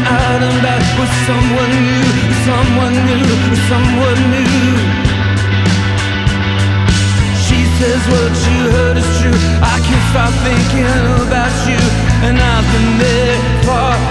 out and back with someone new, someone new, someone new. She says what you heard is true. I can't stop thinking about you, and I've been there for